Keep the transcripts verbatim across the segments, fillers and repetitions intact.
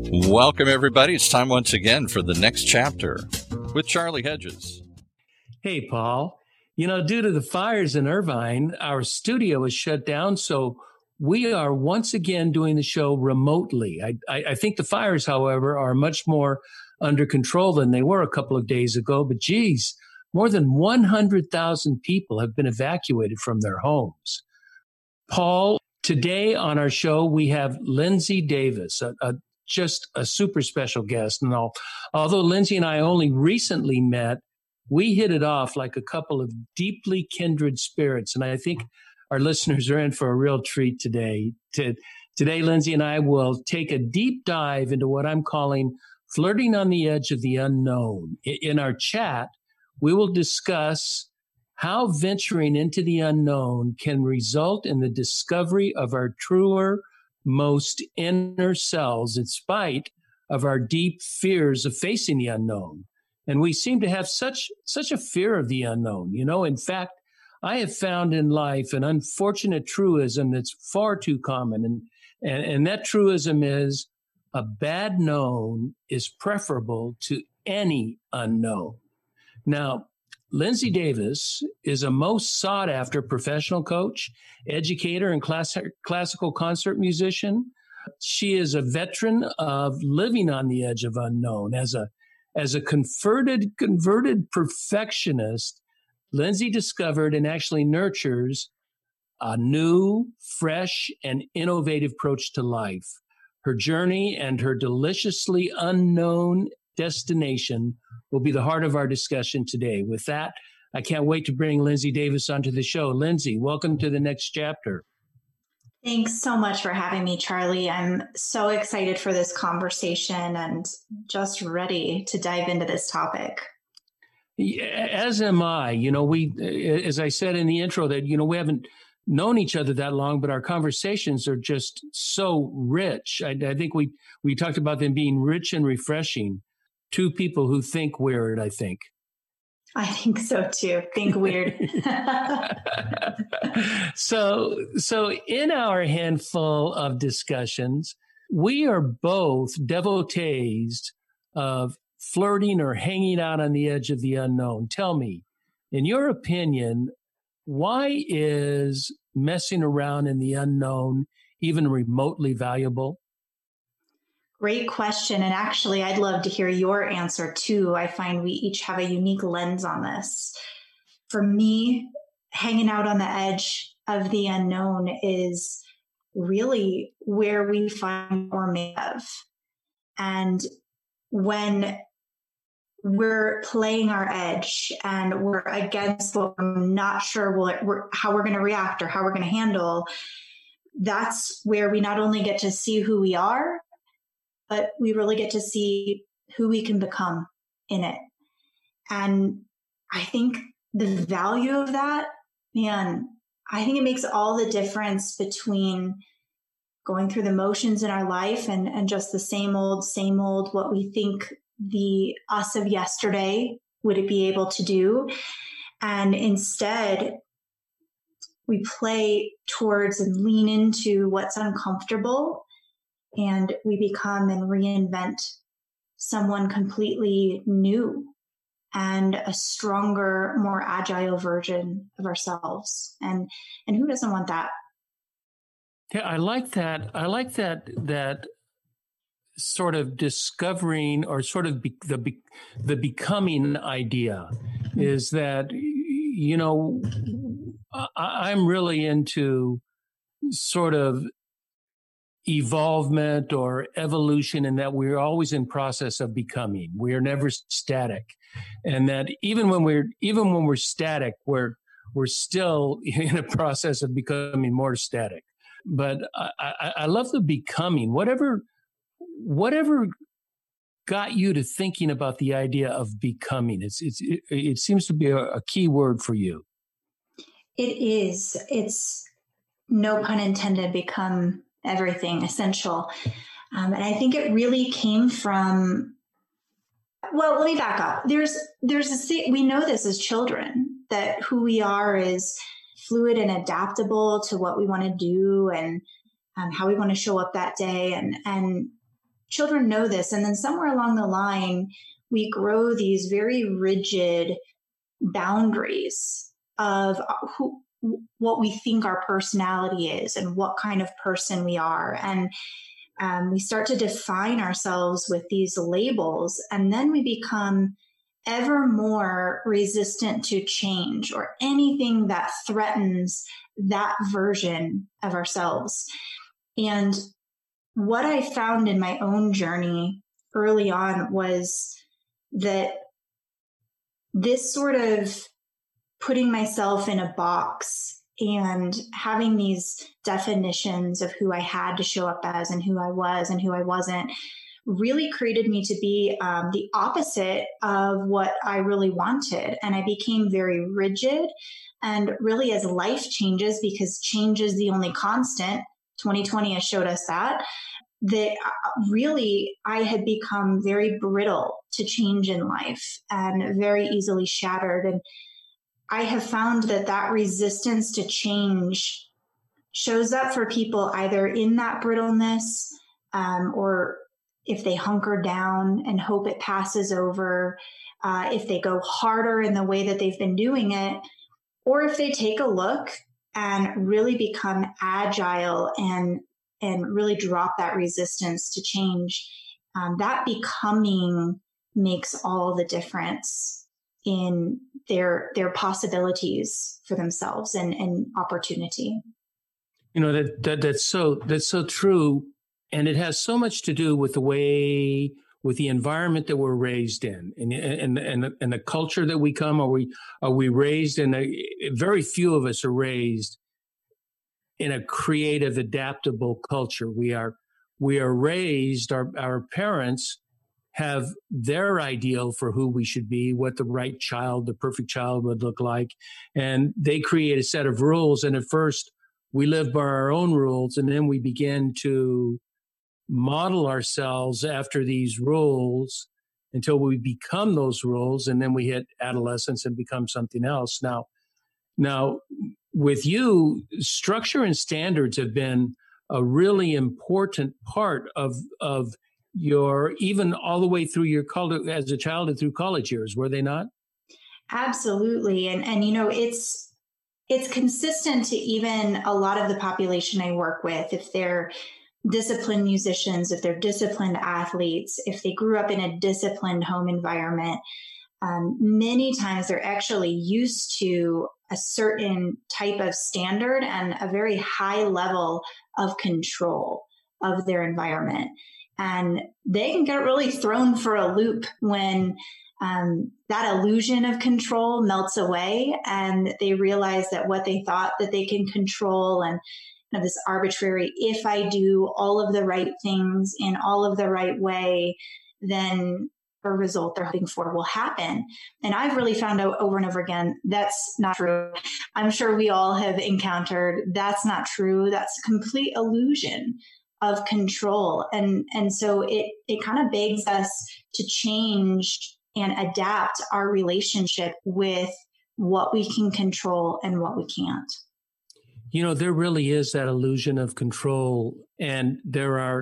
Welcome, everybody. It's time once again for the next chapter with Charlie Hedges. Hey, Paul. You know, due to the fires in Irvine, our studio is shut down, so we are once again doing the show remotely. I, I, I think the fires, however, are much more under control than they were a couple of days ago. But geez, more than one hundred thousand people have been evacuated from their homes. Paul, today on our show, we have Lindsay Davis, a, a just a super special guest. And all, although Lindsay and I only recently met, we hit it off like a couple of deeply kindred spirits. And I think our listeners are in for a real treat today. To, today, Lindsay and I will take a deep dive into what I'm calling flirting on the edge of the unknown. In our chat, we will discuss how venturing into the unknown can result in the discovery of our truer, most inner selves in spite of our deep fears of facing the unknown. And we seem to have such such a fear of the unknown. You know, in fact, I have found in life an unfortunate truism that's far too common. And, and, and that truism is a bad known is preferable to any unknown. Now, Lindsay Davis is a most sought-after professional coach, educator, and class- classical concert musician. She is a veteran of living on the edge of unknown. As a as a converted converted perfectionist, Lindsay discovered and actually nurtures a new, fresh, and innovative approach to life. Her journey and her deliciously unknown destination will be the heart of our discussion today. With that, I can't wait to bring Lindsay Davis onto the show. Lindsay, welcome to the next chapter. Thanks so much for having me, Charlie. I'm so excited for this conversation and just ready to dive into this topic. As am I. You know, we, as I said in the intro, that, you know, we haven't known each other that long, but our conversations are just so rich. I, I think we, we talked about them being rich and refreshing. Two people who think weird, I think. I think so too. Think weird. so, so in our handful of discussions, we are both devotees of flirting or hanging out on the edge of the unknown. Tell me, in your opinion, why is messing around in the unknown even remotely valuable? Great question. And actually, I'd love to hear your answer too. I find we each have a unique lens on this. For me, hanging out on the edge of the unknown is really where we find more made of. And when we're playing our edge and we're against what we're not sure what we're, how we're going to react or how we're going to handle, that's where we not only get to see who we are, but we really get to see who we can become in it. And I think the value of that, man, I think it makes all the difference between going through the motions in our life and, and just the same old, same old, what we think the us of yesterday would it be able to do. And instead, we play towards and lean into what's uncomfortable, and we become and reinvent someone completely new and a stronger, more agile version of ourselves. And and who doesn't want that? Yeah, I like that. I like that that sort of discovering or sort of be, the be, the becoming idea is that, you know, I, I'm really into sort of evolvement or evolution, and that we're always in process of becoming. We are never static, and that even when we're even when we're static, we're we're still in a process of becoming more static. But I, I, I love the becoming. Whatever whatever got you to thinking about the idea of becoming? It's it's it, it seems to be a, a key word for you. It is. It's, no pun intended, become everything, essential. Um, and I think it really came from, well, let me back up. There's, there's a, we know this as children, that who we are is fluid and adaptable to what we want to do and um, how we want to show up that day. And, and children know this. And then somewhere along the line, we grow these very rigid boundaries of who, what we think our personality is and what kind of person we are. And um, we start to define ourselves with these labels, and then we become ever more resistant to change or anything that threatens that version of ourselves. And what I found in my own journey early on was that this sort of putting myself in a box and having these definitions of who I had to show up as and who I was and who I wasn't really created me to be um, the opposite of what I really wanted. And I became very rigid. And really, as life changes, because change is the only constant, twenty twenty has showed us that, that really I had become very brittle to change in life and very easily shattered. And I have found that that resistance to change shows up for people either in that brittleness um, or if they hunker down and hope it passes over, uh, if they go harder in the way that they've been doing it, or if they take a look and really become agile and and really drop that resistance to change. Um, that becoming makes all the difference in their their possibilities for themselves and, and opportunity. You know, that, that that's so that's so true. And it has so much to do with the way, with the environment that we're raised in, and and and, and the culture that we come. Are we are we raised in a? Very few of us are raised in a creative, adaptable culture. We are we are raised. Our our parents have their ideal for who we should be, what the right child, the perfect child would look like, and they create a set of rules. And at first, we live by our own rules, and then we begin to model ourselves after these rules until we become those rules, and then we hit adolescence and become something else. Now, now with you, structure and standards have been a really important part of of your, even all the way through your college, as a child and through college years, were they not? Absolutely, and and you know it's it's consistent to even a lot of the population I work with. If they're disciplined musicians, if they're disciplined athletes, if they grew up in a disciplined home environment, um, many times they're actually used to a certain type of standard and a very high level of control of their environment. And they can get really thrown for a loop when um, that illusion of control melts away and they realize that what they thought that they can control and of this arbitrary, if I do all of the right things in all of the right way, then a result they're hoping for will happen. And I've really found out over and over again, that's not true. I'm sure we all have encountered that's not true. That's a complete illusion of control. And, and so it, it kind of begs us to change and adapt our relationship with what we can control and what we can't. You know, there really is that illusion of control. And there are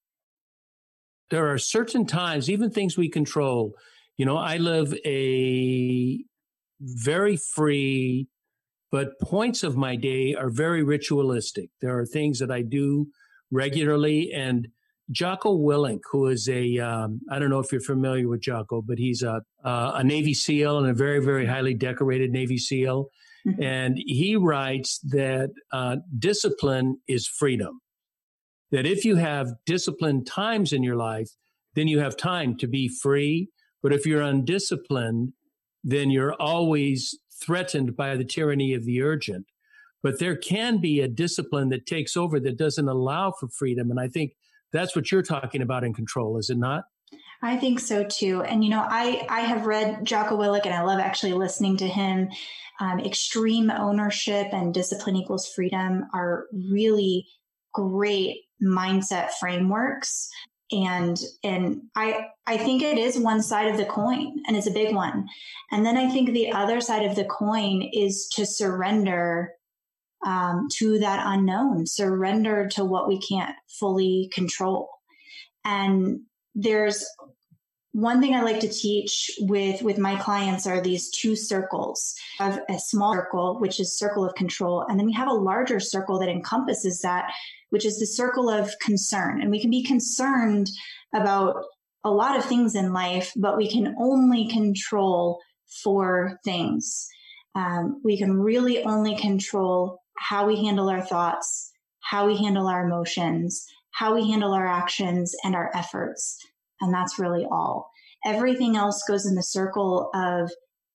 there are certain times, even things we control. You know, I live a very free, but points of my day are very ritualistic. There are things that I do regularly. And Jocko Willink, who is a, um, I don't know if you're familiar with Jocko, but he's a, uh, a Navy SEAL and a very, very highly decorated Navy SEAL. And he writes that uh, discipline is freedom. That if you have disciplined times in your life, then you have time to be free. But if you're undisciplined, then you're always threatened by the tyranny of the urgent. But there can be a discipline that takes over that doesn't allow for freedom. And I think that's what you're talking about in control, is it not? I think so too. And, you know, I, I have read Jocko Willink and I love actually listening to him. Um, extreme ownership and discipline equals freedom are really great mindset frameworks. And, and I, I think it is one side of the coin and it's a big one. And then I think the other side of the coin is to surrender um, to that unknown, surrender to what we can't fully control. And there's one thing I like to teach with, with my clients are these two circles. I have a small circle, which is circle of control. And then we have a larger circle that encompasses that, which is the circle of concern. And we can be concerned about a lot of things in life, but we can only control four things. Um, we can really only control how we handle our thoughts, how we handle our emotions, how we handle our actions and our efforts. And that's really all. Everything else goes in the circle of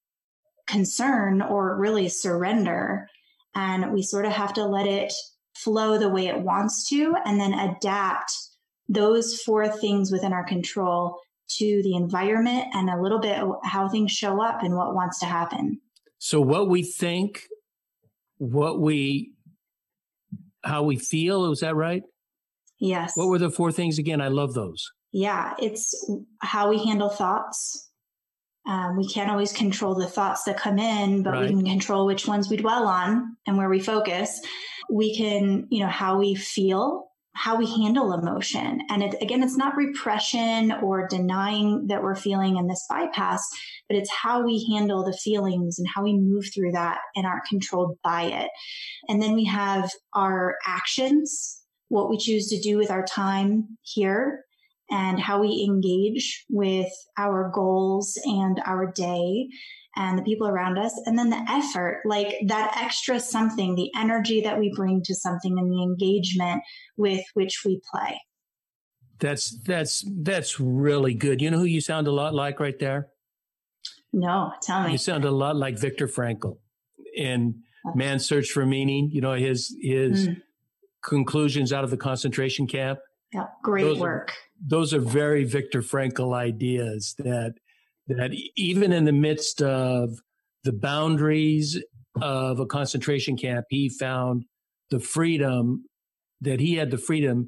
concern or really surrender. And we sort of have to let it flow the way it wants to, and then adapt those four things within our control to the environment and a little bit how things show up and what wants to happen. So what we think, what we, how we feel, is that right? Yes. What were the four things again? I love those. Yeah, it's how we handle thoughts. Um, we can't always control the thoughts that come in, but Right. we can control which ones we dwell on and where we focus. We can, you know, how we feel, how we handle emotion. And it, again, it's not repression or denying that we're feeling in this bypass, but it's how we handle the feelings and how we move through that and aren't controlled by it. And then we have our actions, what we choose to do with our time here, and how we engage with our goals and our day and the people around us. And then the effort, like that extra something, the energy that we bring to something and the engagement with which we play. That's, that's, that's really good. You know who you sound a lot like right there? No, tell me. You sound a lot like Viktor Frankl in Man's Search for Meaning. You know, his, his mm. conclusions out of the concentration camp. Yeah, great those work. Are, those are very Viktor Frankl ideas that, that even in the midst of the boundaries of a concentration camp, he found the freedom that he had the freedom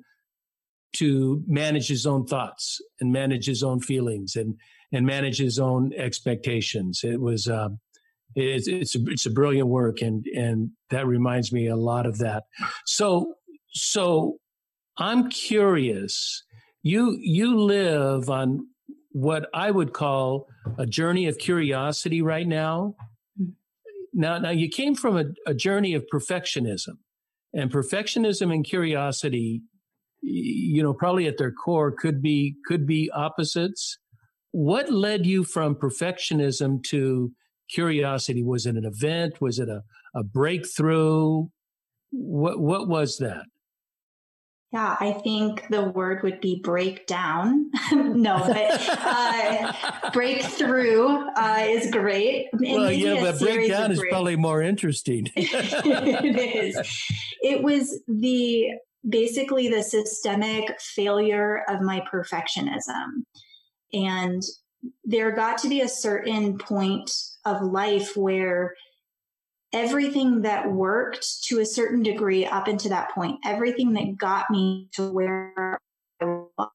to manage his own thoughts and manage his own feelings and, and manage his own expectations. It was, um, it's, it's, a, it's a brilliant work. And, and that reminds me a lot of that. So, so I'm curious, you, you live on what I would call a journey of curiosity right now. Now, now you came from a, a journey of perfectionism, and perfectionism and curiosity, you know, probably at their core could be, could be opposites. What led you from perfectionism to curiosity? Was it an event? Was it a, a breakthrough? What, what was that? Yeah, I think the word would be breakdown. no, but uh, breakthrough uh, is great. It well, yeah, but breakdown is break. probably more interesting. It is. It was the basically the systemic failure of my perfectionism. And there got to be a certain point of life where everything that worked to a certain degree up into that point, everything that got me to where I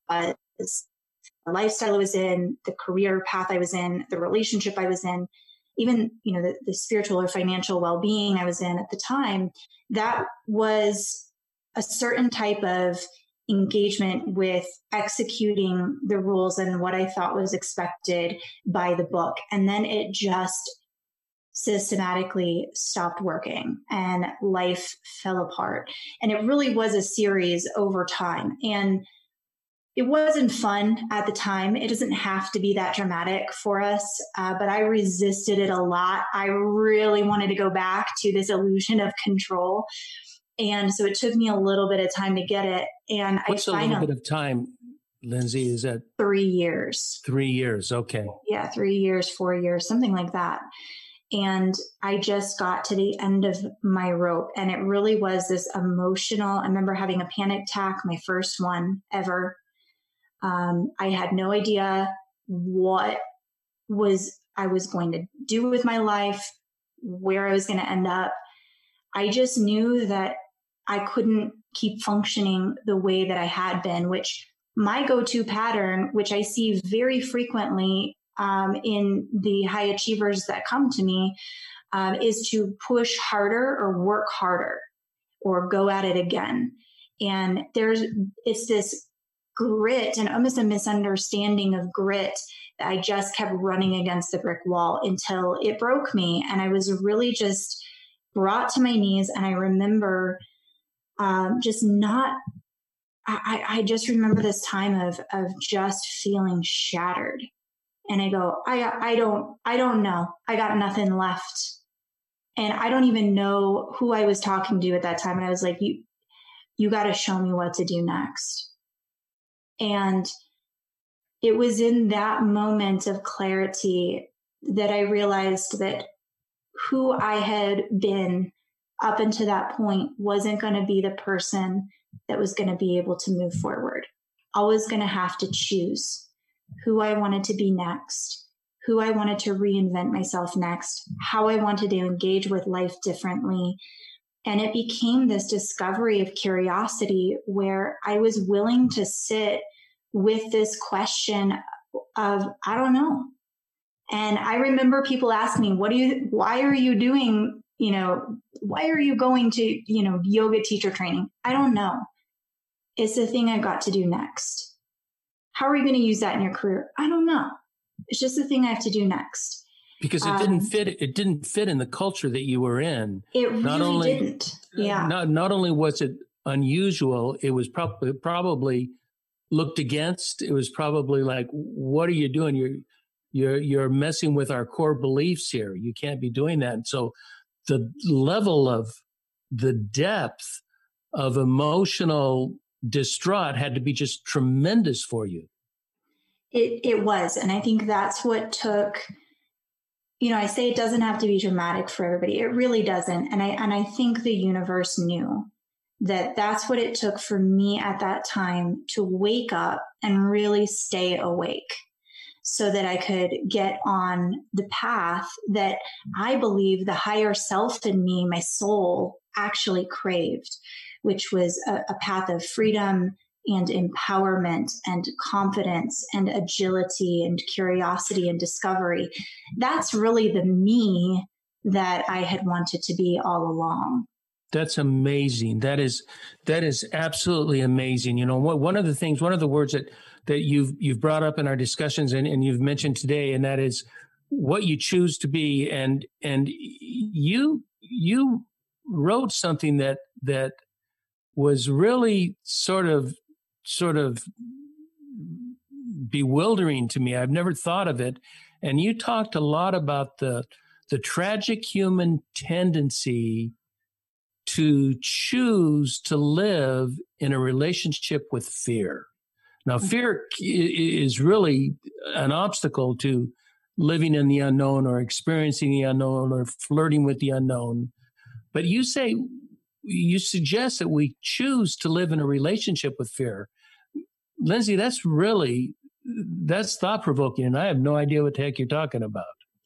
was, the lifestyle I was in, the career path I was in, the relationship I was in, even, you know, the, the spiritual or financial well-being I was in at the time, that was a certain type of engagement with executing the rules and what I thought was expected by the book. And then it just systematically stopped working and life fell apart. And it really was a series over time. And it wasn't fun at the time. It doesn't have to be that dramatic for us, uh, but I resisted it a lot. I really wanted to go back to this illusion of control. And so it took me a little bit of time to get it. And What's I a little bit of time, Lindsay? Is that three years? Three years. Okay. Yeah. Three years, four years, something like that. And I just got to the end of my rope, and it really was this emotional. I remember having a panic attack, my first one ever. Um, I had no idea what was I was going to do with my life, where I was going to end up. I just knew that I couldn't keep functioning the way that I had been, which my go-to pattern, which I see very frequently um, in the high achievers that come to me, um, is to push harder or work harder or go at it again. And there's, it's this grit and almost a misunderstanding of grit that I just kept running against the brick wall until it broke me. And I was really just brought to my knees. And I remember um, just not, I, I just remember this time of, of just feeling shattered. And I go, I, I don't, I don't know. I got nothing left. And I don't even know who I was talking to at that time. And I was like, you, you got to show me what to do next. And it was in that moment of clarity that I realized that who I had been up until that point wasn't going to be the person that was going to be able to move forward. I was going to have to choose who I wanted to be next, who I wanted to reinvent myself next, how I wanted to engage with life differently. And it became this discovery of curiosity where I was willing to sit with this question of, I don't know. And I remember people asking me, what do you, why are you doing, you know, why are you going to, you know, yoga teacher training? I don't know. It's the thing I've got to do next. How are you going to use that in your career? I don't know. It's just the thing I have to do next. Because it um, didn't fit. It didn't fit in the culture that you were in. It not really only, didn't. Yeah. Not not only was it unusual, it was probably probably looked against. It was probably like, what are you doing? You're you're you're messing with our core beliefs here. You can't be doing that. And so the level of the depth of emotional distraught had to be just tremendous for you. It it was. And I think that's what took, you know, I say it doesn't have to be dramatic for everybody. It really doesn't. And I and I think the universe knew that that's what it took for me at that time to wake up and really stay awake so that I could get on the path that I believe the higher self in me, my soul, actually craved, which was a, a path of freedom and empowerment and confidence and agility and curiosity and discovery. That's really the me that I had wanted to be all along. That's amazing. That is, that is absolutely amazing. You know, one of the things, one of the words that, that you've, you've brought up in our discussions and, and you've mentioned today, and that is what you choose to be. And, and you, you wrote something that, that was really sort of, sort of bewildering to me. I've never thought of it. And you talked a lot about the, the tragic human tendency to choose to live in a relationship with fear. Now, fear is really an obstacle to living in the unknown or experiencing the unknown or flirting with the unknown. But you say, you suggest that we choose to live in a relationship with fear. Lindsay, that's really, that's thought-provoking, and I have no idea what the heck you're talking about.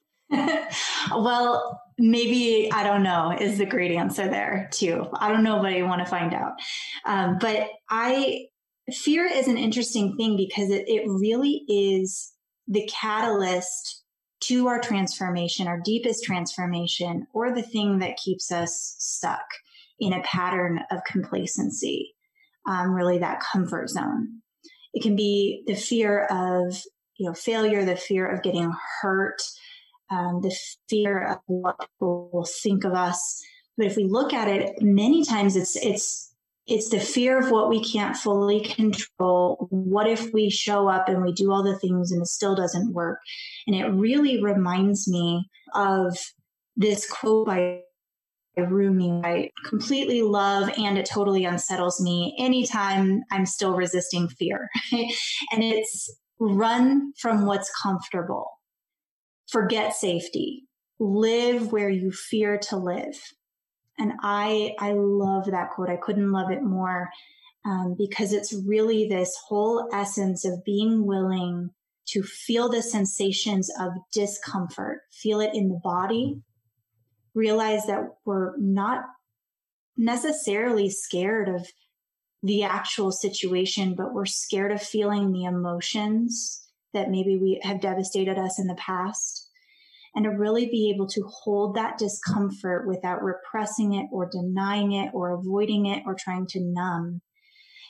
Well, maybe, I don't know, is the great answer there too. I don't know, but I want to find out. Um, but I, fear is an interesting thing because it, it really is the catalyst to our transformation, our deepest transformation, or the thing that keeps us stuck in a pattern of complacency, um, really that comfort zone. It can be the fear of, you know, failure, the fear of getting hurt, Um, the fear of what people will think of us. But if we look at it, many times it's it's it's the fear of what we can't fully control. What if we show up and we do all the things and it still doesn't work? And it really reminds me of this quote by Rumi. I completely love, and it totally unsettles me anytime I'm still resisting fear. And it's run from what's comfortable. Forget safety. Live where you fear to live. And I, I love that quote. I couldn't love it more um, because it's really this whole essence of being willing to feel the sensations of discomfort, feel it in the body, realize that we're not necessarily scared of the actual situation, but we're scared of feeling the emotions that maybe we have devastated us in the past, and to really be able to hold that discomfort without repressing it or denying it or avoiding it or trying to numb.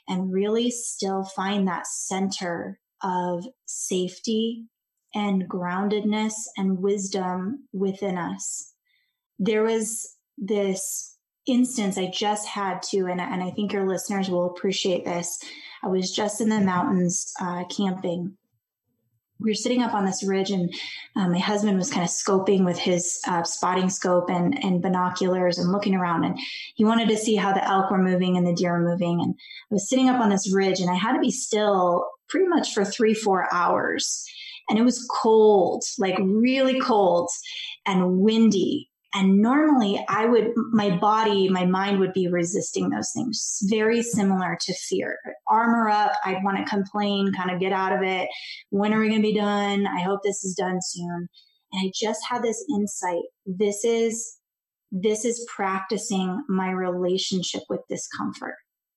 and really still find that center of safety and groundedness and wisdom within us. There was this instance I just had to, and, and I think your listeners will appreciate this. I was just in the mountains uh, camping. We were sitting up on this ridge, and um, my husband was kind of scoping with his uh, spotting scope and, and binoculars and looking around, and he wanted to see how the elk were moving and the deer were moving. And I was sitting up on this ridge, and I had to be still pretty much for three, four hours. And it was cold, like really cold and windy. And normally I would, my body, my mind would be resisting those things, very similar to fear. Armor up, I'd want to complain, kind of get out of it. When are we going to be done? I hope this is done soon. And I just had this insight. This is, this is practicing my relationship with discomfort.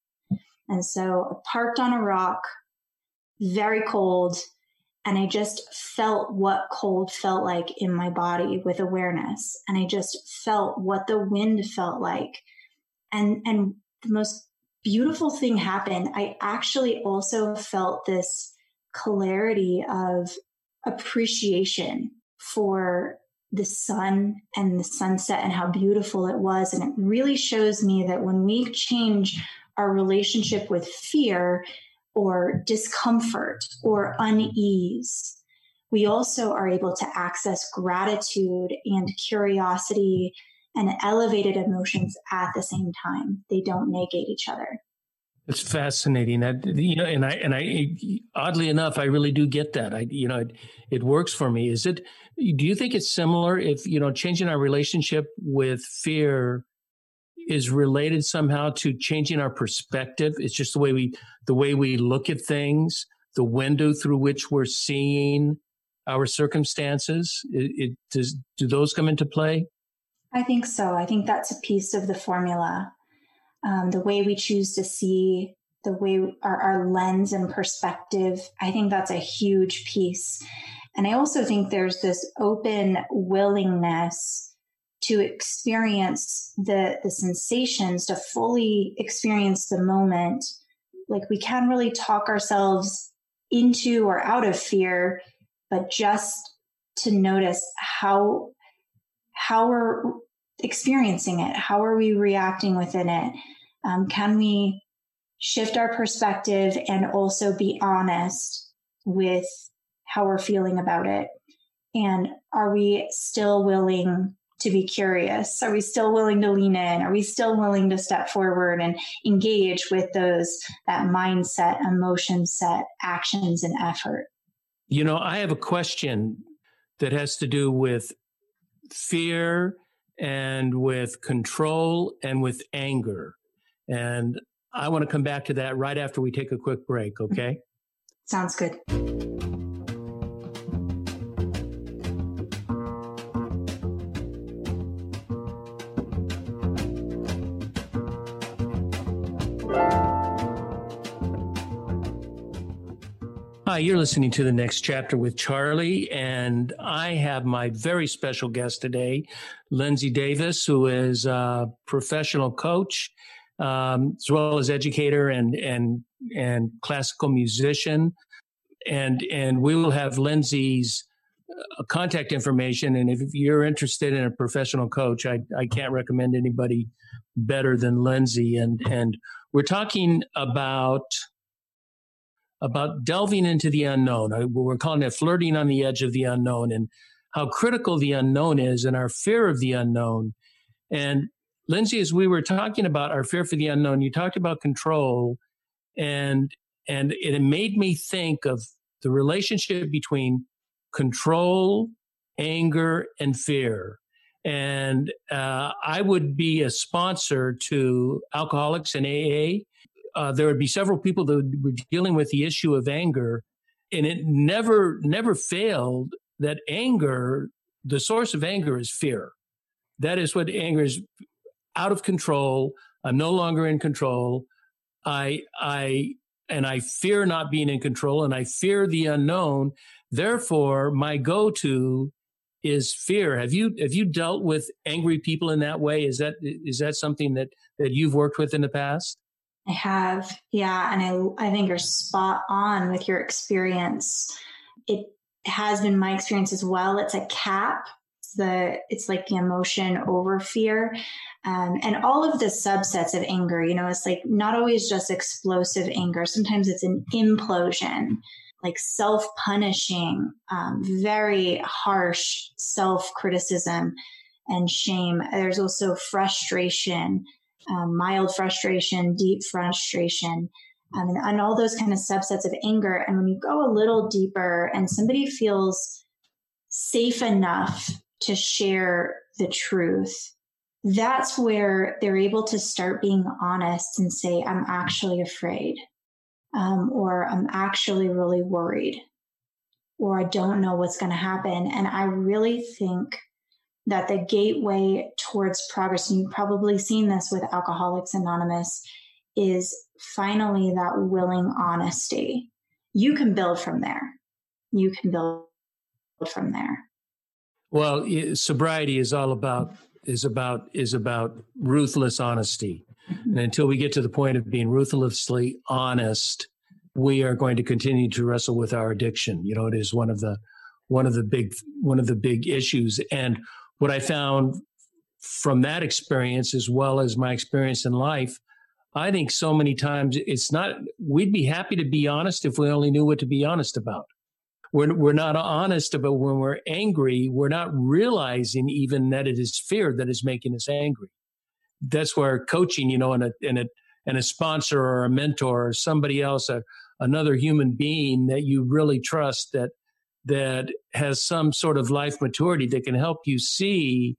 And so parked on a rock, very cold. And I just felt what cold felt like in my body with awareness. And I just felt what the wind felt like. And, and the most beautiful thing happened. I actually also felt this clarity of appreciation for the sun and the sunset and how beautiful it was. And it really shows me that when we change our relationship with fear or discomfort or unease, we also are able to access gratitude and curiosity and elevated emotions at the same time. They don't negate each other. It's fascinating. That, you know, and I and I oddly enough, I really do get that. I you know, it, it works for me. Is it? Do you think it's similar? If you know, changing our relationship with fear is related somehow to changing our perspective. It's just the way we the way we look at things, the window through which we're seeing our circumstances. It, it does do those come into play? I think so. I think that's a piece of the formula. Um, the way we choose to see, the way our, our lens and perspective, I think that's a huge piece. And I also think there's this open willingness to experience the, the sensations, to fully experience the moment. Like we can't really talk ourselves into or out of fear, but just to notice how, how we're experiencing it. How are we reacting within it? Um, can we shift our perspective and also be honest with how we're feeling about it? And are we still willing to be curious? Are we still willing to lean in? Are we still willing to step forward and engage with those, that mindset, emotion set, actions, and effort? You know, I have a question that has to do with fear and with control and with anger. And I want to come back to that right after we take a quick break, okay? Sounds good. Hi, you're listening to The Next Chapter with Charlie, and I have my very special guest today, Lindsay Davis, who is a professional coach, um, as well as educator and and and classical musician. And and we will have Lindsay's uh, contact information. And if you're interested in a professional coach, I, I can't recommend anybody better than Lindsay. And and we're talking about about delving into the unknown. We're calling it flirting on the edge of the unknown, and how critical the unknown is and our fear of the unknown. And Lindsay, as we were talking about our fear for the unknown, you talked about control, and and it made me think of the relationship between control, anger, and fear. And uh, I would be a sponsor to Alcoholics and A A. Uh, there would be several people that were dealing with the issue of anger, and it never, never failed that anger, the source of anger is fear. That is what anger is, out of control. I'm no longer in control. I, I, and I fear not being in control, and I fear the unknown. Therefore, my go-to is fear. Have you, have you dealt with angry people in that way? Is that, is that something that, that you've worked with in the past? I have. Yeah. And I, I think you're spot on with your experience. It has been my experience as well. It's a cap. It's the, it's like the emotion over fear. Um, and all of the subsets of anger, you know, it's like not always just explosive anger. Sometimes it's an implosion, like self-punishing, um, very harsh self-criticism and shame. There's also frustration, um, mild frustration, deep frustration, um, and, and all those kind of subsets of anger. And when you go a little deeper and somebody feels safe enough to share the truth, that's where they're able to start being honest and say, I'm actually afraid, um, or I'm actually really worried, or I don't know what's going to happen. And I really think that the gateway towards progress, and you've probably seen this with Alcoholics Anonymous, is finally that willing honesty. You can build from there. You can build from there. Well, sobriety is all about is about is about ruthless honesty. Mm-hmm. And until we get to the point of being ruthlessly honest, we are going to continue to wrestle with our addiction. You know, it is one of the one of the big one of the big issues. And what I found from that experience, as well as my experience in life, I think so many times it's not, we'd be happy to be honest if we only knew what to be honest about. We're, we're not honest about when we're angry, we're not realizing even that it is fear that is making us angry. That's where coaching, you know, and a, and a, and a sponsor or a mentor or somebody else, a, another human being that you really trust that that has some sort of life maturity that can help you see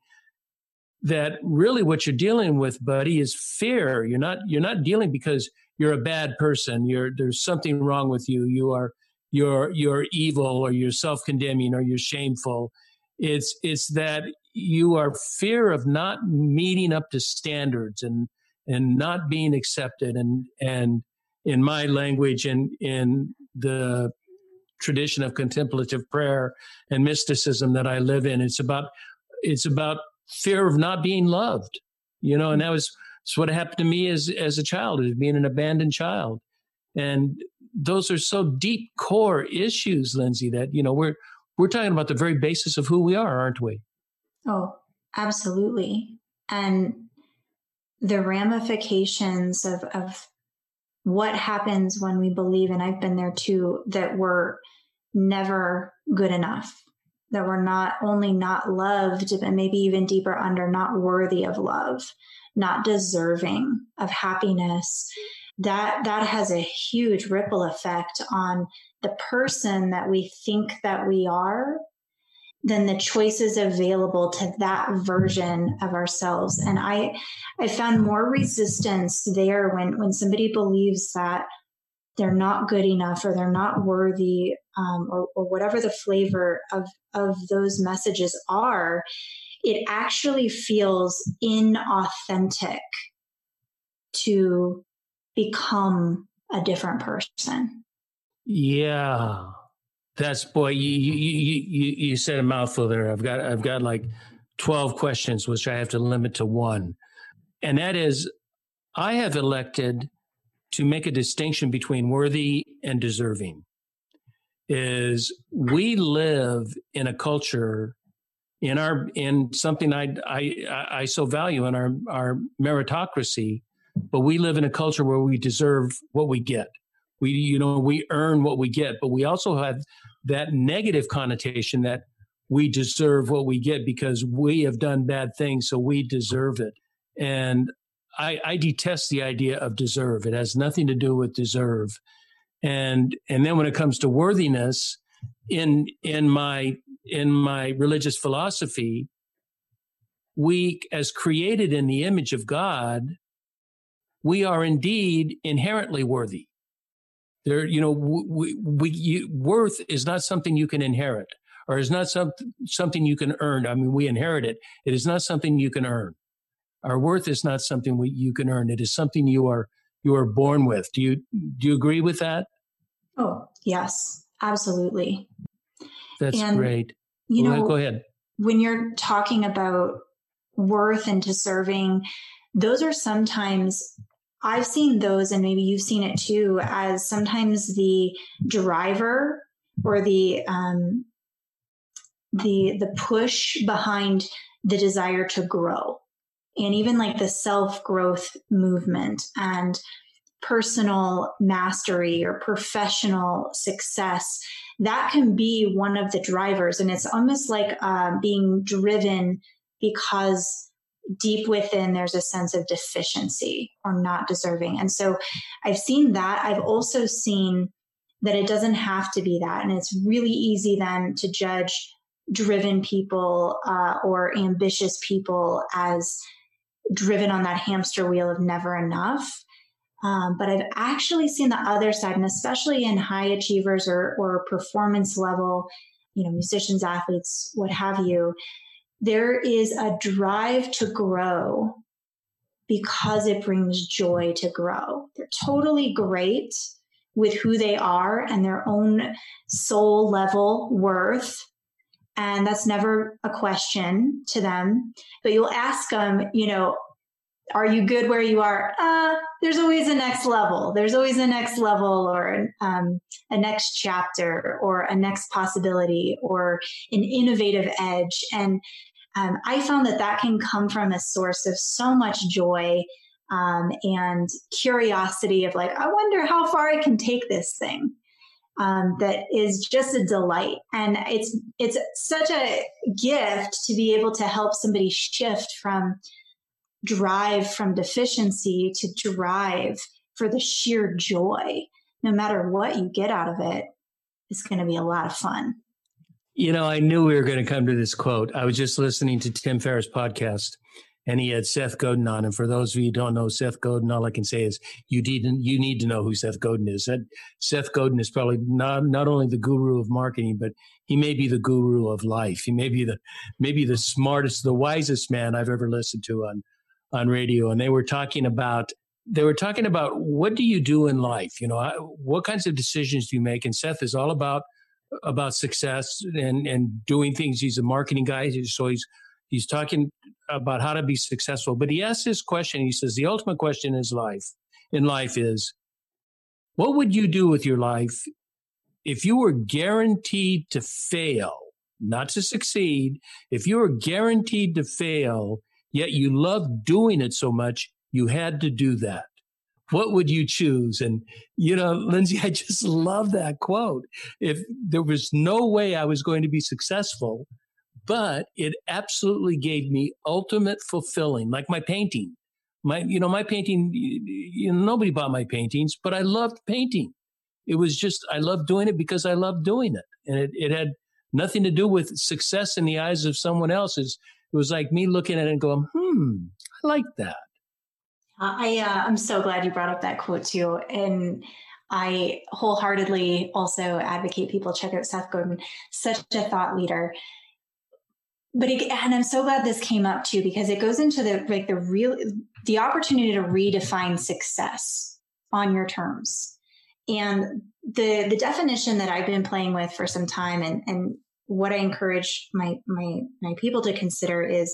that really what you're dealing with, buddy, is fear. You're not, you're not dealing because you're a bad person. You're, there's something wrong with you. You are, you're, you're evil, or you're self-condemning, or you're shameful. It's, it's that you are fear of not meeting up to standards and, and not being accepted. And, and in my language and in the tradition of contemplative prayer and mysticism that I live in, it's about, it's about fear of not being loved, you know, and that was it's what happened to me as, as a child, as being an abandoned child. And those are so deep core issues, Lindsay, that, you know, we're, we're talking about the very basis of who we are, aren't we? Oh, absolutely. And the ramifications of, of what happens when we believe, and I've been there too, that we're never good enough, that we're not only not loved, but maybe even deeper under, not worthy of love, not deserving of happiness. That, that has a huge ripple effect on the person that we think that we are, then the choices available to that version of ourselves. And I, I found more resistance there when, when somebody believes that they're not good enough, or they're not worthy, um, or, or whatever the flavor of, of those messages are. It actually feels inauthentic to become a different person. Yeah. That's, boy, you, you, you, you said a mouthful there. I've got, I've got like twelve questions, which I have to limit to one. And that is, I have elected to make a distinction between worthy and deserving. Is we live in a culture, in our, in something I, I, I so value in our, our meritocracy, but we live in a culture where we deserve what we get. We, you know, we earn what we get, but we also have that negative connotation that we deserve what we get because we have done bad things, so we deserve it. And I, I detest the idea of deserve. It has nothing to do with deserve. And, and then when it comes to worthiness, in, in my, in my religious philosophy, we, as created in the image of God, we are indeed inherently worthy. There, you know, we, we, you, worth is not something you can inherit, or is not some, something you can earn. I mean, we inherit it. It is not something you can earn. Our worth is not something we, you can earn. It is something you are, you are born with. Do you, do you agree with that? Oh, yes, absolutely. That's and, great. You go know, ahead, go ahead. When you're talking about worth and deserving, those are sometimes I've seen those, and maybe you've seen it too, as sometimes the driver or the um, the the push behind the desire to grow, and even like the self-growth movement and personal mastery or professional success, that can be one of the drivers. And it's almost like uh, being driven because deep within there's a sense of deficiency or not deserving. And so I've seen that. I've also seen that it doesn't have to be that. And it's really easy then to judge driven people uh, or ambitious people as driven on that hamster wheel of never enough. Um, but I've actually seen the other side, and especially in high achievers or, or performance level, you know, musicians, athletes, what have you, there is a drive to grow because it brings joy to grow. They're totally great with who they are and their own soul level worth. And that's never a question to them. But you'll ask them, you know, are you good where you are? Uh, there's always a next level. There's always a next level or um, a next chapter or a next possibility or an innovative edge. And um, I found that that can come from a source of so much joy um, and curiosity of like, I wonder how far I can take this thing. Um, that is just a delight. And it's it's such a gift to be able to help somebody shift from drive from deficiency to drive for the sheer joy. No matter what you get out of it, it's going to be a lot of fun. You know, I knew we were going to come to this quote. I was just listening to Tim Ferriss' podcast, and he had Seth Godin on. And for those of you who don't know Seth Godin, all I can say is you need, you need to know who Seth Godin is. That Seth Godin is probably not, not only the guru of marketing, but he may be the guru of life. He may be the, maybe the smartest, the wisest man I've ever listened to on, on radio. And they were talking about, they were talking about what do you do in life? You know, what kinds of decisions do you make? And Seth is all about, about success and, and doing things. He's a marketing guy. So he's, He's talking about how to be successful, but he asks this question. He says, the ultimate question is life in life is, what would you do with your life if you were guaranteed to fail, not to succeed? If you were guaranteed to fail, yet you loved doing it so much, you had to do that. What would you choose? And, you know, Lindsay, I just love that quote. If there was no way I was going to be successful, but it absolutely gave me ultimate fulfilling, like my painting. My, you know, my painting, you know, nobody bought my paintings, but I loved painting. It was just, I loved doing it because I loved doing it. And it, it had nothing to do with success in the eyes of someone else. It was like me looking at it and going, hmm, I like that. I, uh, I'm so glad you brought up that quote too. And I wholeheartedly also advocate people check out Seth Godin, such a thought leader. But it, and I'm so glad this came up too, because it goes into the like the real the opportunity to redefine success on your terms. And the the definition that I've been playing with for some time, and and what I encourage my my my people to consider is,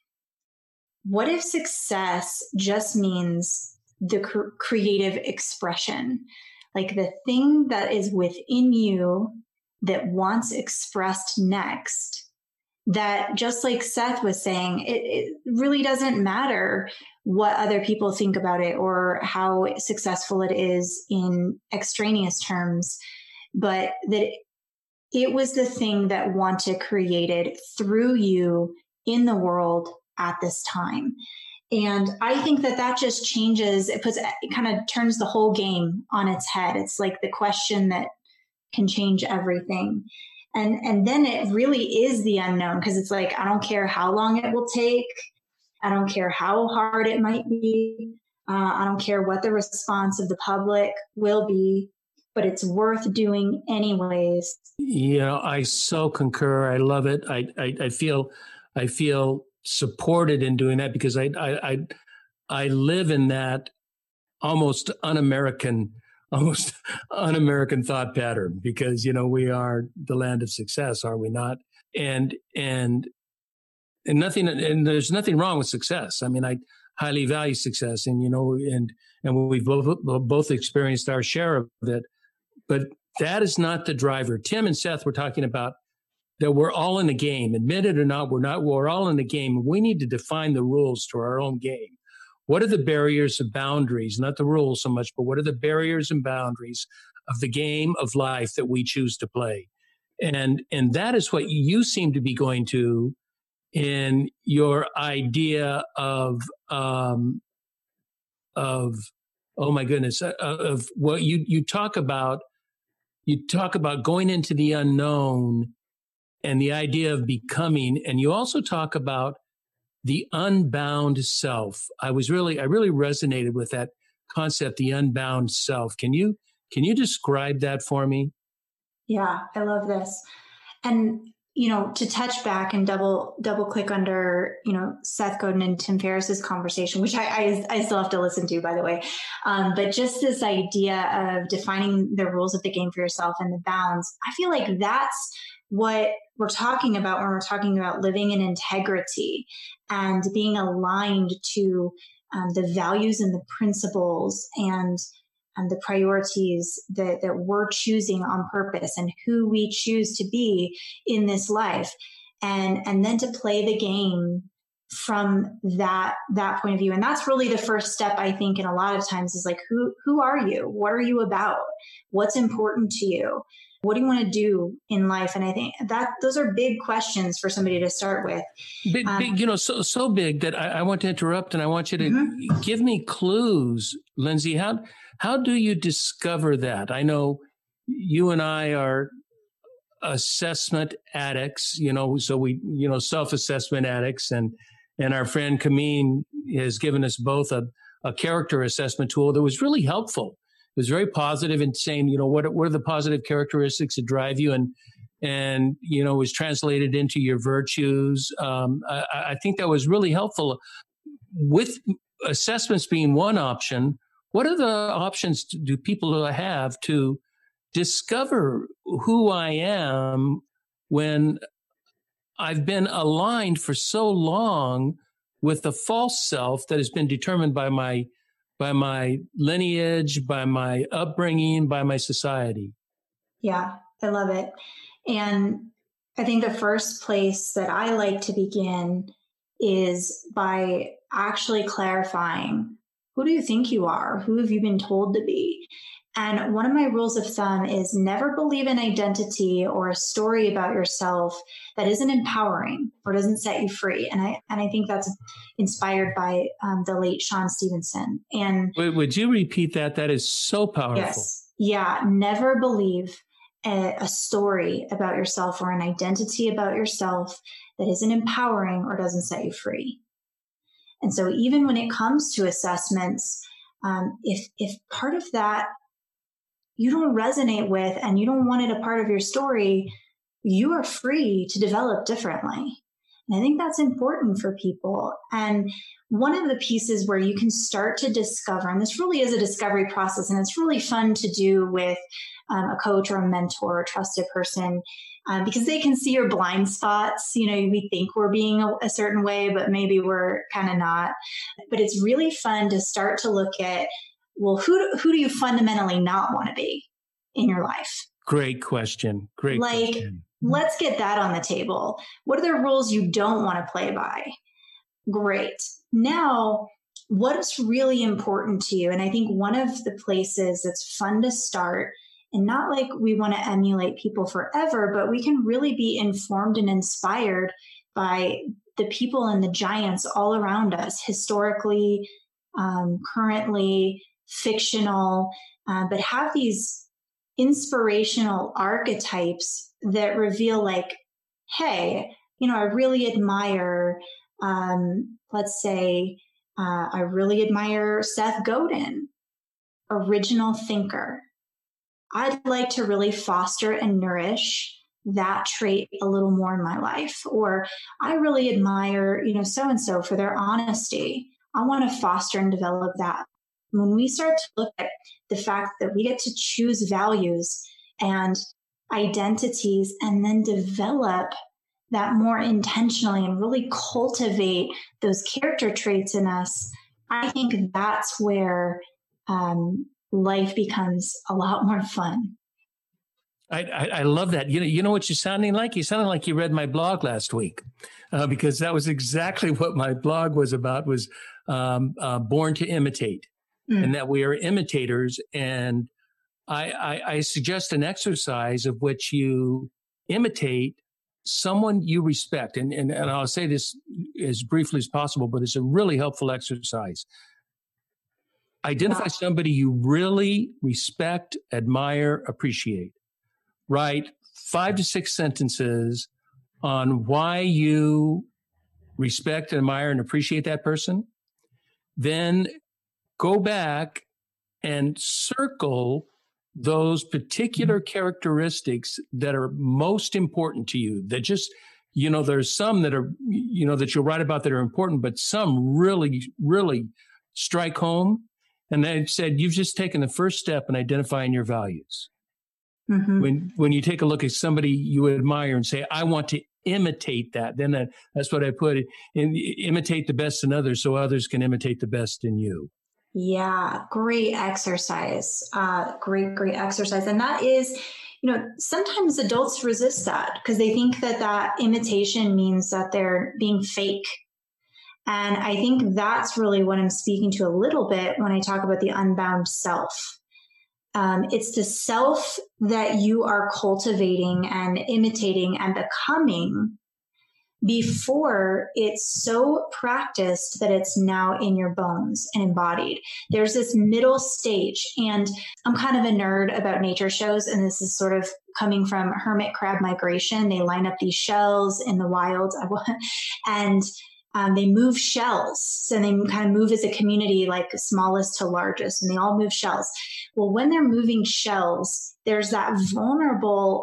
what if success just means the cr- creative expression, like the thing that is within you that wants expressed next? That just like Seth was saying, it, it really doesn't matter what other people think about it or how successful it is in extraneous terms, but that it, it was the thing that wanted created through you in the world at this time. And I think that that just changes, it puts, it kind of turns the whole game on its head. It's like the question that can change everything. And and then it really is the unknown, because it's like, I don't care how long it will take. I don't care how hard it might be. Uh, I don't care what the response of the public will be, but it's worth doing anyways. You know, I so concur. I love it. I I, I feel I feel supported in doing that, because I I I, I live in that almost un-American almost un-American thought pattern, because, you know, we are the land of success, are we not? And, and, and nothing, and there's nothing wrong with success. I mean, I highly value success, and, you know, and, and we've both, both experienced our share of it. But that is not the driver. Tim and Seth were talking about that we're all in the game. Admit it or not, we're not. We're all in the game. We need to define the rules to our own game. What are the barriers and boundaries, not the rules so much, but what are the barriers and boundaries of the game of life that we choose to play? And and that is what you seem to be going to in your idea of um, of oh my goodness of, of what you you talk about. You talk about going into the unknown and the idea of becoming, and you also talk about the unbound self. I was really, I really resonated with that concept, the unbound self. Can you, can you describe that for me? Yeah, I love this. And, you know, to touch back and double, double click under, you know, Seth Godin and Tim Ferriss's conversation, which I, I, I still have to listen to, by the way. Um, but just this idea of defining the rules of the game for yourself and the bounds, I feel like that's what we're talking about when we're talking about living in integrity and being aligned to um, the values and the principles and um, the priorities that, that we're choosing on purpose and who we choose to be in this life. And, and then to play the game from that, that point of view. And that's really the first step, I think, in a lot of times is like, who, who are you? What are you about? What's important to you? What do you want to do in life? And I think that those are big questions for somebody to start with. Big, um, big, you know, so so big that I, I want to interrupt and I want you to mm-hmm. give me clues, Lindsay. How how do you discover that? I know you and I are assessment addicts, you know, so we, you know, self-assessment addicts, and and our friend Kameen has given us both a, a character assessment tool that was really helpful. It was very positive in saying, you know, what, what are the positive characteristics that drive you, and, and, you know, was translated into your virtues. Um, I, I think that was really helpful. With assessments being one option, what are the options do people have to discover who I am when I've been aligned for so long with the false self that has been determined by my by my lineage, by my upbringing, by my society? Yeah, I love it. And I think the first place that I like to begin is by actually clarifying, who do you think you are? Who have you been told to be? And one of my rules of thumb is never believe an identity or a story about yourself that isn't empowering or doesn't set you free. And I and I think that's inspired by um, the late Sean Stevenson. And would you repeat that? That is so powerful. Yes. Yeah. Never believe a, a story about yourself or an identity about yourself that isn't empowering or doesn't set you free. And so even when it comes to assessments, um, if if part of that you don't resonate with and you don't want it a part of your story, you are free to develop differently. And I think that's important for people. And one of the pieces where you can start to discover, and this really is a discovery process, and it's really fun to do with um, a coach or a mentor or a trusted person, uh, because they can see your blind spots. You know, we think we're being a, a certain way, but maybe we're kind of not. But it's really fun to start to look at, well, who do, who do you fundamentally not want to be in your life? Great question. Great like, question. Let's get that on the table. What are the rules you don't want to play by? Great. Now, what is really important to you? And I think one of the places that's fun to start, and not like we want to emulate people forever, but we can really be informed and inspired by the people and the giants all around us, historically, um, currently, fictional, uh, but have these inspirational archetypes that reveal like, hey, you know, I really admire, um, let's say, uh, I really admire Seth Godin, original thinker. I'd like to really foster and nourish that trait a little more in my life. Or I really admire, you know, so-and-so for their honesty. I want to foster and develop that. When we start to look at the fact that we get to choose values and identities and then develop that more intentionally and really cultivate those character traits in us, I think that's where um, life becomes a lot more fun. I, I, I love that. You know, you know what you're sounding like? You sounded like you read my blog last week, uh, because that was exactly what my blog was about, was um, uh, Born to Imitate, mm. and that we are imitators. And I, I, I suggest an exercise of which you imitate someone you respect. And, and, and I'll say this as briefly as possible, but it's a really helpful exercise. Identify wow. somebody you really respect, admire, appreciate. Write five to six sentences on why you respect, admire, and appreciate that person. Then go back and circle those particular characteristics that are most important to you. That just, you know, there's some that are, you know, that you'll write about that are important, but some really, really strike home. And they said, you've just taken the first step in identifying your values. Mm-hmm. When when you take a look at somebody you admire and say, I want to imitate that, then that, that's what I put it in, imitate the best in others so others can imitate the best in you. Yeah, great exercise. Uh, great, great exercise. And that is, you know, sometimes adults resist that because they think that that imitation means that they're being fake. And I think that's really what I'm speaking to a little bit when I talk about the unbound self. Um, it's the self that you are cultivating and imitating and becoming before it's so practiced that it's now in your bones and embodied. There's this middle stage, and I'm kind of a nerd about nature shows, and this is sort of coming from hermit crab migration. They line up these shells in the wild, and Um, they move shells. So they kind of move as a community, like smallest to largest, and they all move shells. Well, when they're moving shells, there's that vulnerable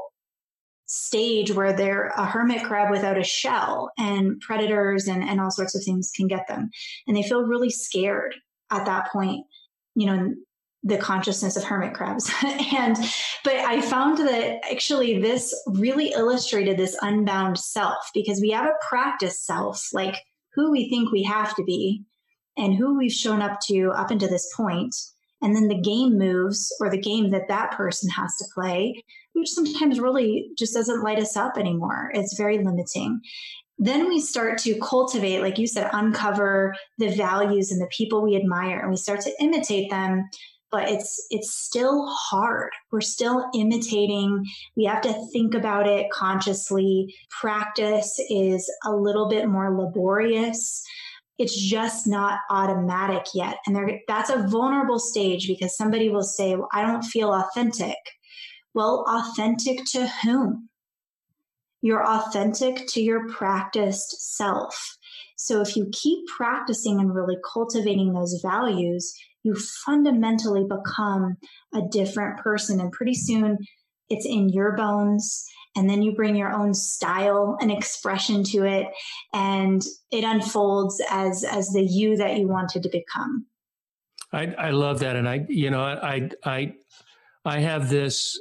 stage where they're a hermit crab without a shell, and predators and, and all sorts of things can get them. And they feel really scared at that point, you know, the consciousness of hermit crabs. and, but I found that actually this really illustrated this unbound self, because we have a practice self, like who we think we have to be and who we've shown up to up until this point. And then the game moves, or the game that that person has to play, which sometimes really just doesn't light us up anymore. It's very limiting. Then we start to cultivate, like you said, uncover the values and the people we admire, and we start to imitate them. But it's it's still hard. We're still imitating. We have to think about it consciously. Practice is a little bit more laborious. It's just not automatic yet. And there, that's a vulnerable stage, because somebody will say, well, I don't feel authentic. Well, authentic to whom? You're authentic to your practiced self. So if you keep practicing and really cultivating those values, you fundamentally become a different person. And pretty soon it's in your bones. And then you bring your own style and expression to it. And it unfolds as, as the you that you wanted to become. I, I love that. And I, you know, I, I, I have this,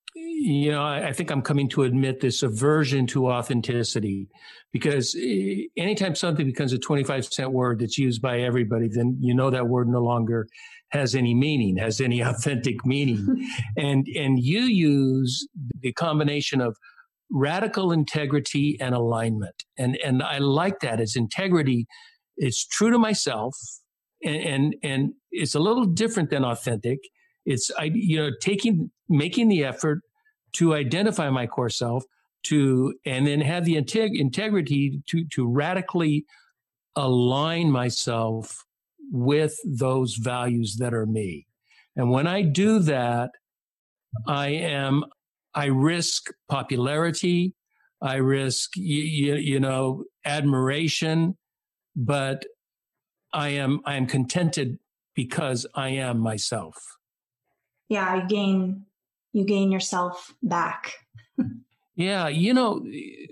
you know, I, I think I'm coming to admit this aversion to authenticity, because anytime something becomes a twenty-five cent word that's used by everybody, then you know that word no longer has any meaning, has any authentic meaning. and, and you use the combination of radical integrity and alignment. And, and I like that. It's integrity. It's true to myself. And, and, and it's a little different than authentic. It's, I, you know, taking, making the effort to identify my core self, to, and then have the integ- integrity to, to radically align myself with those values that are me. And when I do that, I am, I risk popularity. I risk, you, you, you know, admiration, but I am, I am contented because I am myself. Yeah, you gain, you gain yourself back. Yeah, you know,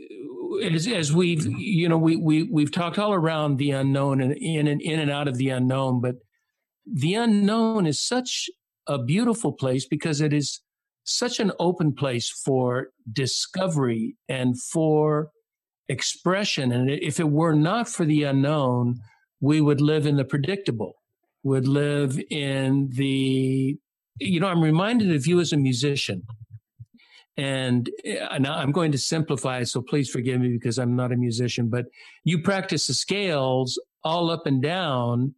as, as we've, you know, we, we, we've talked all around the unknown and in and in and out of the unknown, but the unknown is such a beautiful place because it is such an open place for discovery and for expression. And if it were not for the unknown, we would live in the predictable. would live in the, you know, I'm reminded of you as a musician. And now I'm going to simplify, so please forgive me because I'm not a musician, but you practice the scales all up and down.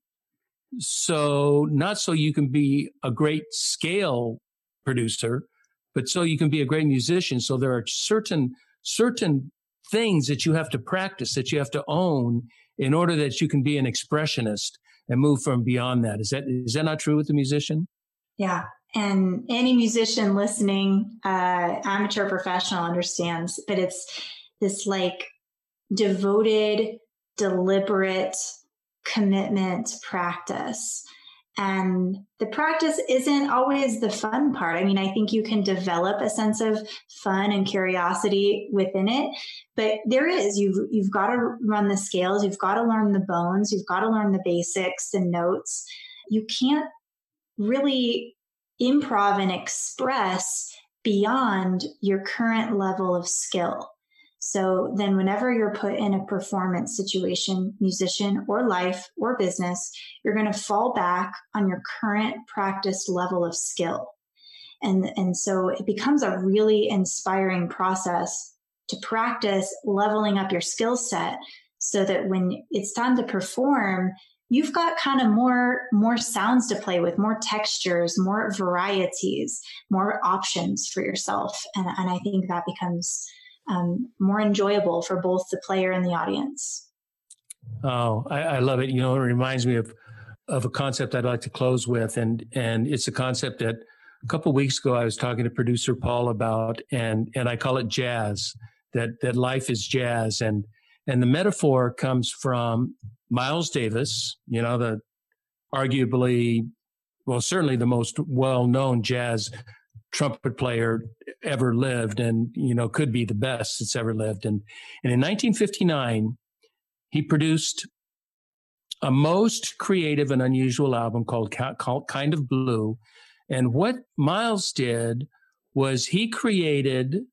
So not so you can be a great scale producer, but so you can be a great musician. So there are certain, certain things that you have to practice, that you have to own in order that you can be an expressionist and move from beyond that. Is that, is that not true with the musician? Yeah. And any musician listening, uh, amateur, professional, understands, but it's this like devoted, deliberate commitment practice. And the practice isn't always the fun part. I mean, I think you can develop a sense of fun and curiosity within it, but there is, you've, you've got to run the scales. You've got to learn the bones. You've got to learn the basics, the notes. You can't really improv and express beyond your current level of skill. So then whenever you're put in a performance situation, musician or life or business, you're going to fall back on your current practice level of skill. And, and so it becomes a really inspiring process to practice leveling up your skill set so that when it's time to perform, you've got kind of more, more sounds to play with, more textures, more varieties, more options for yourself. And, and I think that becomes um, more enjoyable for both the player and the audience. Oh, I, I love it. You know, it reminds me of, of a concept I'd like to close with. And, and it's a concept that a couple of weeks ago I was talking to producer Paul about, and, and I call it jazz, that, that life is jazz. And, and the metaphor comes from Miles Davis, you know, the arguably, well, certainly the most well-known jazz trumpet player ever lived, and, you know, could be the best that's ever lived. And, and in nineteen fifty-nine, he produced a most creative and unusual album called, called Kind of Blue. And what Miles did was he created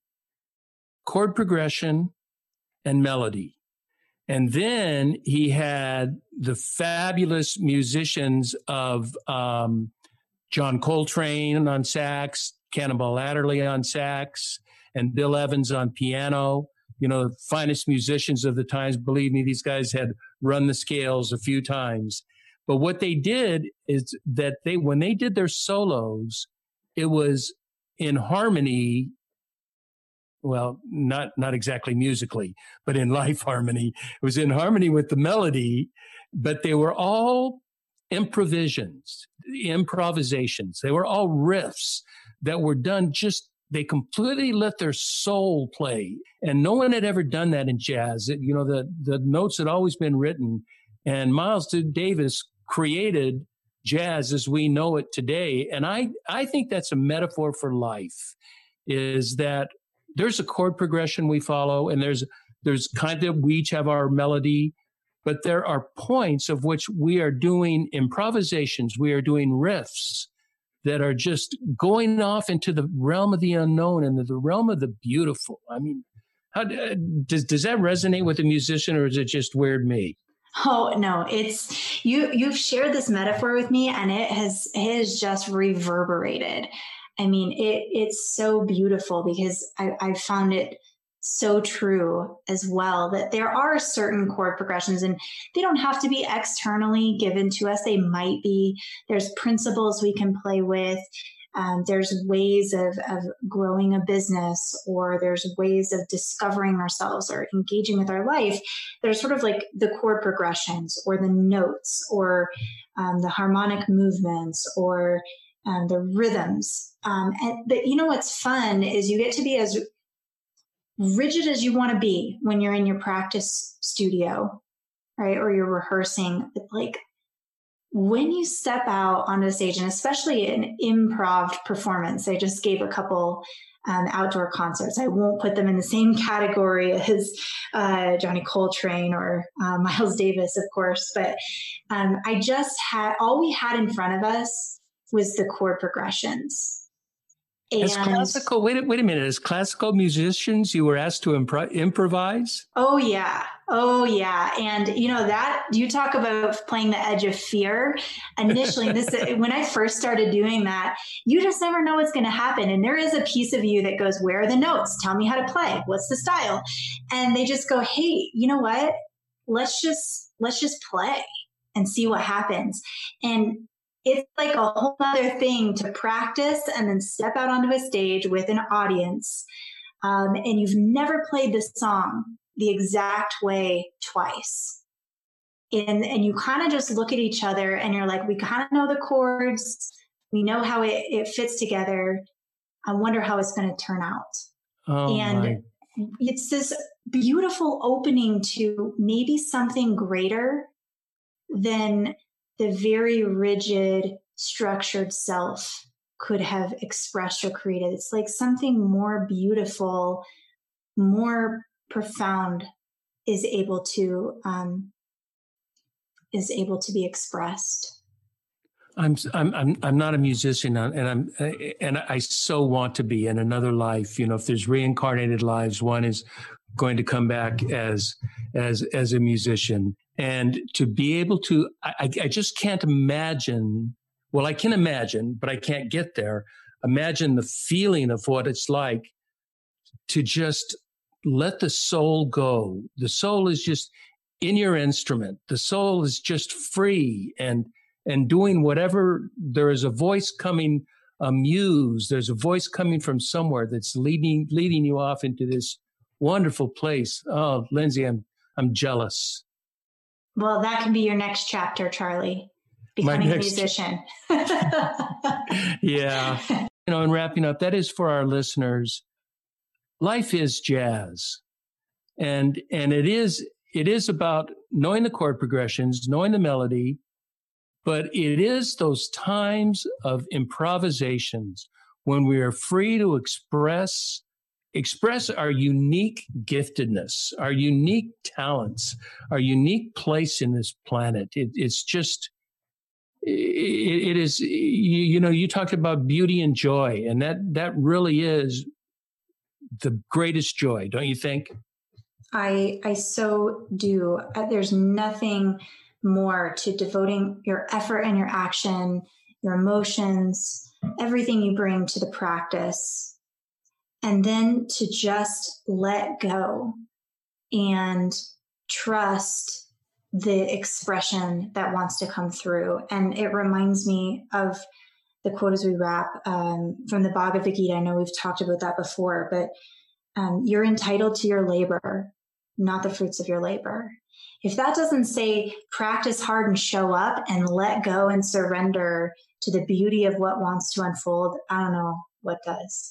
chord progression and melody. And then he had the fabulous musicians of um, John Coltrane on sax, Cannonball Adderley on sax, and Bill Evans on piano. You know, the finest musicians of the times. Believe me, these guys had run the scales a few times. But what they did is that they, when they did their solos, it was in harmony. Well, not, not exactly musically, but in life harmony. It was in harmony with the melody, but they were all improvisations, improvisations. They were all riffs that were done just, they completely let their soul play. And no one had ever done that in jazz. It, you know, the, the notes had always been written, and Miles Davis created jazz as we know it today. And I, I think that's a metaphor for life, is that there's a chord progression we follow, and there's there's kind of, we each have our melody, but there are points of which we are doing improvisations, we are doing riffs that are just going off into the realm of the unknown and the realm of the beautiful. I mean, how does does that resonate with a musician, or is it just weird me? Oh, no, it's you, you've shared this metaphor with me, and it has, it has just reverberated. I mean, it, it's so beautiful because I, I found it so true as well, that there are certain chord progressions, and they don't have to be externally given to us. They might be. There's principles we can play with. Um, there's ways of, of growing a business, or there's ways of discovering ourselves or engaging with our life. There's sort of like the chord progressions or the notes or um, the harmonic movements or um, the rhythms. Um, and, but you know what's fun is you get to be as rigid as you want to be when you're in your practice studio, right? Or you're rehearsing. But like when you step out onto the stage, and especially an improv performance, I just gave a couple um, outdoor concerts. I won't put them in the same category as uh, Johnny Coltrane or uh, Miles Davis, of course. But um, I just had, all we had in front of us was the chord progressions. And as classical, wait, wait a minute, as classical musicians, you were asked to impro- improvise? Oh, yeah. Oh yeah. And you know that you talk about playing the edge of fear initially, this, when I first started doing that, you just never know what's going to happen. And there is a piece of you that goes, where are the notes? Tell me how to play. What's the style? And they just go, hey, you know what? Let's just, let's just play and see what happens. And it's like a whole other thing to practice and then step out onto a stage with an audience. Um, and you've never played this song the exact way twice. And, and you kind of just look at each other and you're like, we kind of know the chords. We know how it, it fits together. I wonder how it's going to turn out. Oh, and my. It's this beautiful opening to maybe something greater than the very rigid, structured self could have expressed or created. It's like something more beautiful, more profound is able to um, is able to be expressed. I'm I'm I'm I'm not a musician, and I'm and I so want to be in another life. You know, if there's reincarnated lives, one is going to come back as as as a musician, and to be able to, I, I just can't imagine. Well, I can imagine, but I can't get there. Imagine the feeling of what it's like to just let the soul go. The soul is just in your instrument. The soul is just free and and doing whatever. There is a voice coming, a muse. There's a voice coming from somewhere that's leading leading you off into this wonderful place. Oh, Lindsay, I'm I'm jealous. Well, that can be your next chapter, Charlie. Becoming a musician. Yeah. You know, and wrapping up, that is for our listeners. Life is jazz. And and it is it is about knowing the chord progressions, knowing the melody, but it is those times of improvisations when we are free to express express our unique giftedness, our unique talents, our unique place in this planet. It, it's just It, it is, you, you know, you talked about beauty and joy, and that, that really is the greatest joy, don't you think? I, I so do. There's nothing more to devoting your effort and your action, your emotions, everything you bring to the practice, and then to just let go and trust the expression that wants to come through. And it reminds me of the quote as we wrap um, from the Bhagavad Gita. I know we've talked about that before, but um, you're entitled to your labor, not the fruits of your labor. If that doesn't say practice hard and show up and let go and surrender to the beauty of what wants to unfold, I don't know what does.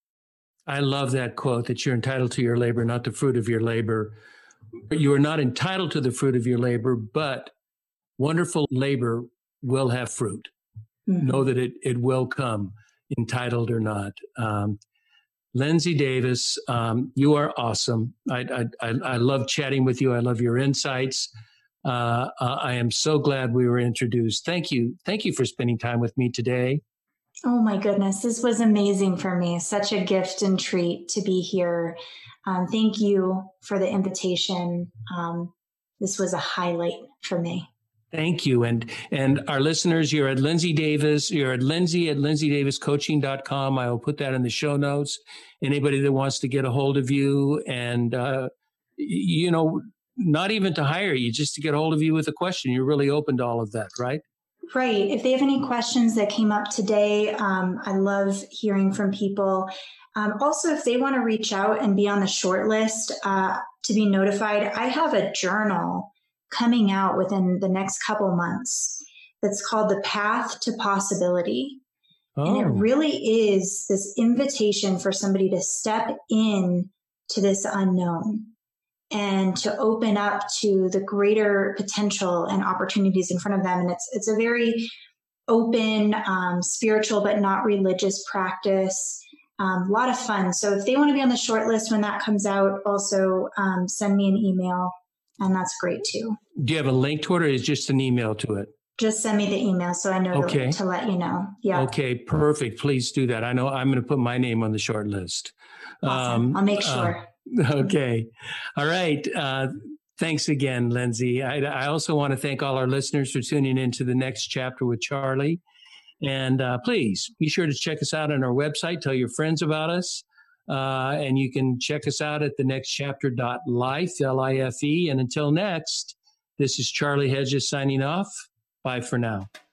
I love that quote, that you're entitled to your labor, not the fruit of your labor. You are not entitled to the fruit of your labor, but wonderful labor will have fruit. Mm-hmm. Know that it, it will come, entitled or not. Um, Lindsay Davis, um, you are awesome. I, I, I love chatting with you. I love your insights. Uh, uh, I am so glad we were introduced. Thank you. Thank you for spending time with me today. Oh my goodness. This was amazing for me. Such a gift and treat to be here. Um, thank you for the invitation. Um, this was a highlight for me. Thank you. And and our listeners, you're at Lindsay Davis. You're at Lindsay at lindsay davis coaching dot com. I will put that in the show notes. Anybody that wants to get a hold of you and, uh, you know, not even to hire you, just to get a hold of you with a question. You're really open to all of that, right? Right. If they have any questions that came up today, um, I love hearing from people. Um, also, if they want to reach out and be on the short list uh, to be notified, I have a journal coming out within the next couple months that's called The Path to Possibility. Oh. And it really is this invitation for somebody to step in to this unknown and to open up to the greater potential and opportunities in front of them. And it's it's a very open, um, spiritual, but not religious practice. Um, a lot of fun. So if they want to be on the short list when that comes out, also um, send me an email, and that's great too. Do you have a link to it, or is it just an email to it? Just send me the email so I know okay. to, to let you know. Yeah. Okay, perfect. Please do that. I know I'm going to put my name on the short list. Awesome. Um, I'll make sure. Uh, okay. All right. Uh, Thanks again, Lindsay. I, I also want to thank all our listeners for tuning in to the next chapter with Charlie. And uh, please be sure to check us out on our website. Tell your friends about us. Uh, and you can check us out at the next chapter dot life, L I F E. And until next, this is Charlie Hedges signing off. Bye for now.